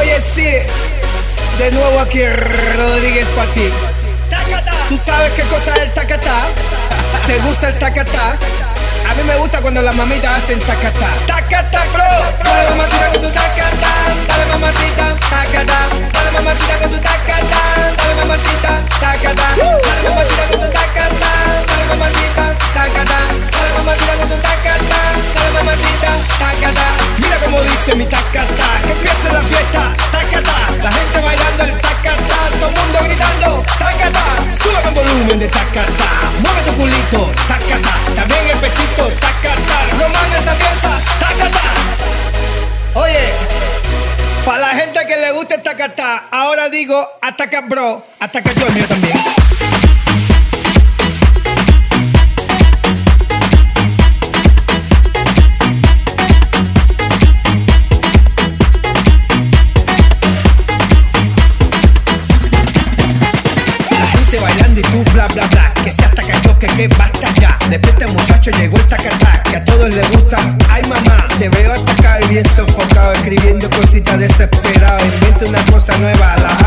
Oye, sí, de nuevo aquí Rodríguez para ti. ¿Tú sabes qué cosa es el tacatá? ¿Te gusta el tacatá? A mí me gusta cuando las mamitas hacen tacatá. Tacatá, bro. Dale mamacita con tu tacatá. Dale mamacita, tacatá. Dale mamacita con tu tacatá. Dale mamacita, tacatá. Dale mamacita con tu tacatá. Dale mamacita, tacatá. Dale mamacita con tu tacatá. Dale mamacita, tacatá. Mira cómo dice mi tacatá. Que empiece la fiesta, tacatá. La gente bailando el tacatá. Todo el mundo gritando, tacatá. Sube el volumen de tacatá. Mueve tu culito, tacatá. También el pechito, tacatá. No mandes esa pieza, tacatá. Oye, para la gente que le gusta el tacatá, ahora digo ataca bro, ataca yo el mío también. Bailando y tú bla bla bla, que se ataca yo, que basta ya. Despierta muchacho, llegó el tacatá, que a todos les gusta. Ay mamá, te veo atacado y bien sofocado, escribiendo cositas desesperadas. Inventa una cosa nueva, la